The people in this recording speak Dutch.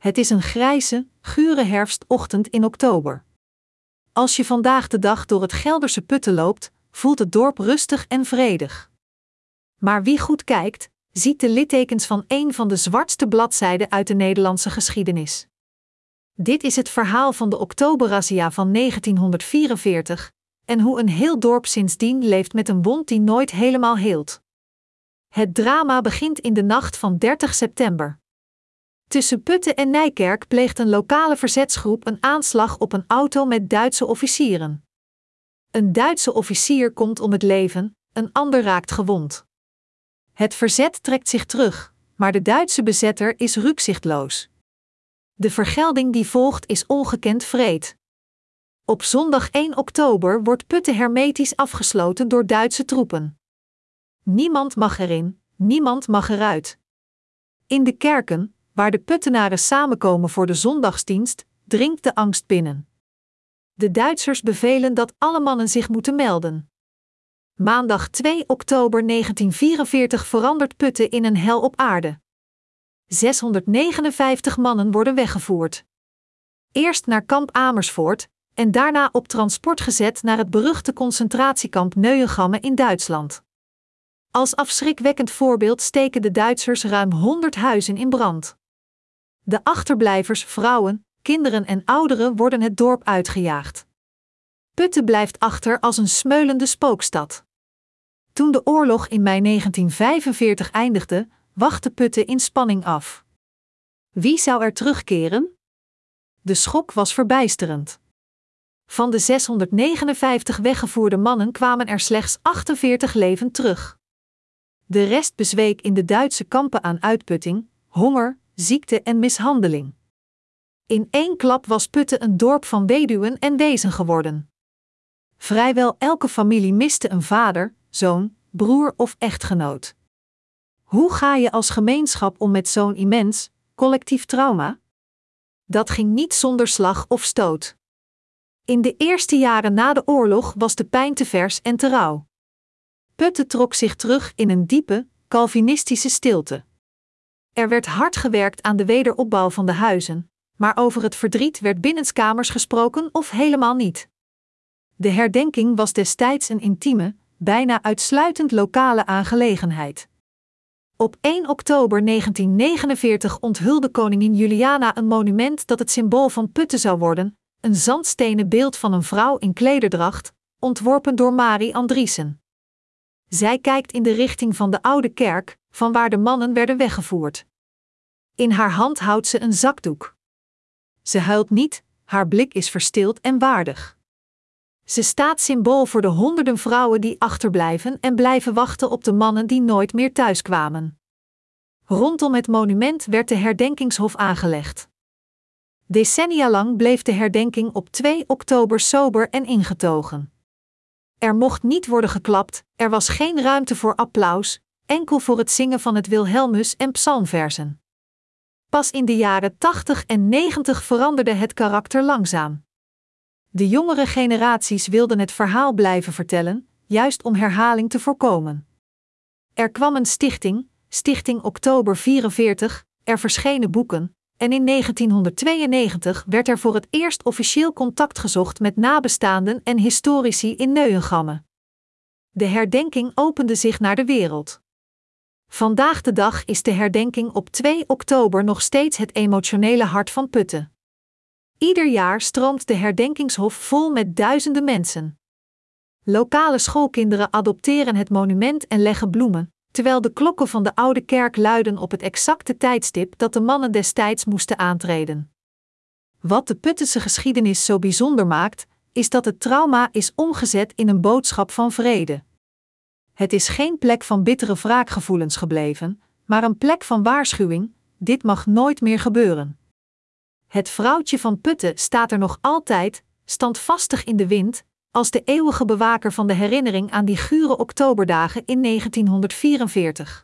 Het is een grijze, gure herfstochtend in oktober. Als je vandaag de dag door het Gelderse Putten loopt, voelt het dorp rustig en vredig. Maar wie goed kijkt, ziet de littekens van een van de zwartste bladzijden uit de Nederlandse geschiedenis. Dit is het verhaal van de Oktoberrazzia van 1944 en hoe een heel dorp sindsdien leeft met een wond die nooit helemaal heelt. Het drama begint in de nacht van 30 september. Tussen Putten en Nijkerk pleegt een lokale verzetsgroep een aanslag op een auto met Duitse officieren. Een Duitse officier komt om het leven, een ander raakt gewond. Het verzet trekt zich terug, maar de Duitse bezetter is rukzichtloos. De vergelding die volgt is ongekend wreed. Op zondag 1 oktober wordt Putten hermetisch afgesloten door Duitse troepen. Niemand mag erin, niemand mag eruit. In de kerken, waar de Puttenaren samenkomen voor de zondagsdienst, dringt de angst binnen. De Duitsers bevelen dat alle mannen zich moeten melden. Maandag 2 oktober 1944 verandert Putten in een hel op aarde. 659 mannen worden weggevoerd. Eerst naar kamp Amersfoort en daarna op transport gezet naar het beruchte concentratiekamp Neuengamme in Duitsland. Als afschrikwekkend voorbeeld steken de Duitsers ruim 100 huizen in brand. De achterblijvers, vrouwen, kinderen en ouderen worden het dorp uitgejaagd. Putten blijft achter als een smeulende spookstad. Toen de oorlog in mei 1945 eindigde, wachtte Putten in spanning af. Wie zou er terugkeren? De schok was verbijsterend. Van de 659 weggevoerde mannen kwamen er slechts 48 levend terug. De rest bezweek in de Duitse kampen aan uitputting, honger, ziekte en mishandeling. In één klap was Putten een dorp van weduwen en wezen geworden. Vrijwel elke familie miste een vader, zoon, broer of echtgenoot. Hoe ga je als gemeenschap om met zo'n immens, collectief trauma? Dat ging niet zonder slag of stoot. In de eerste jaren na de oorlog was de pijn te vers en te rauw. Putten trok zich terug in een diepe, Calvinistische stilte. Er werd hard gewerkt aan de wederopbouw van de huizen, maar over het verdriet werd binnenskamers gesproken of helemaal niet. De herdenking was destijds een intieme, bijna uitsluitend lokale aangelegenheid. Op 1 oktober 1949 onthulde koningin Juliana een monument dat het symbool van Putten zou worden, een zandstenen beeld van een vrouw in klederdracht, ontworpen door Marie Andriessen. Zij kijkt in de richting van de oude kerk, van waar de mannen werden weggevoerd. In haar hand houdt ze een zakdoek. Ze huilt niet, haar blik is verstild en waardig. Ze staat symbool voor de honderden vrouwen die achterblijven en blijven wachten op de mannen die nooit meer thuiskwamen. Rondom het monument werd de herdenkingshof aangelegd. Decennia lang bleef de herdenking op 2 oktober sober en ingetogen. Er mocht niet worden geklapt, er was geen ruimte voor applaus, enkel voor het zingen van het Wilhelmus en psalmversen. Pas in de jaren 80 en 90 veranderde het karakter langzaam. De jongere generaties wilden het verhaal blijven vertellen, juist om herhaling te voorkomen. Er kwam een stichting, Stichting Oktober 44, er verschenen boeken, en in 1992 werd er voor het eerst officieel contact gezocht met nabestaanden en historici in Neuengamme. De herdenking opende zich naar de wereld. Vandaag de dag is de herdenking op 2 oktober nog steeds het emotionele hart van Putten. Ieder jaar stroomt de herdenkingshof vol met duizenden mensen. Lokale schoolkinderen adopteren het monument en leggen bloemen, terwijl de klokken van de oude kerk luiden op het exacte tijdstip dat de mannen destijds moesten aantreden. Wat de Puttense geschiedenis zo bijzonder maakt, is dat het trauma is omgezet in een boodschap van vrede. Het is geen plek van bittere wraakgevoelens gebleven, maar een plek van waarschuwing: dit mag nooit meer gebeuren. Het vrouwtje van Putten staat er nog altijd, standvastig in de wind, als de eeuwige bewaker van de herinnering aan die gure oktoberdagen in 1944.